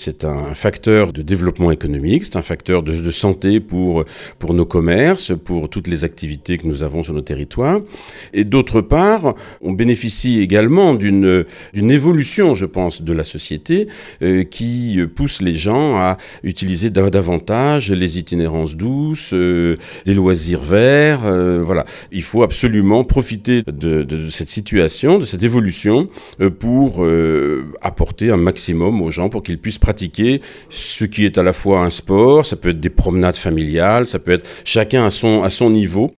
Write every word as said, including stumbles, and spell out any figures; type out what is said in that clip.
c'est un facteur de développement économique, c'est un facteur de, de santé pour, pour nos commerces, pour toutes les activités que nous avons sur nos territoires. Et d'autre part, on bénéficie également d'une, d'une évolution, je pense, de la société euh, qui pousse les gens à utiliser davantage les itinérances douces, euh, des loisirs verts. Euh, voilà. Il faut absolument profiter de, de, de cette situation, de cette évolution euh, pour euh, apporter un maximum aux gens pour qu'ils puissent pratiquer ce qui est à la fois un sport, ça peut être des promenades familiales, ça peut être chacun à son, à son niveau.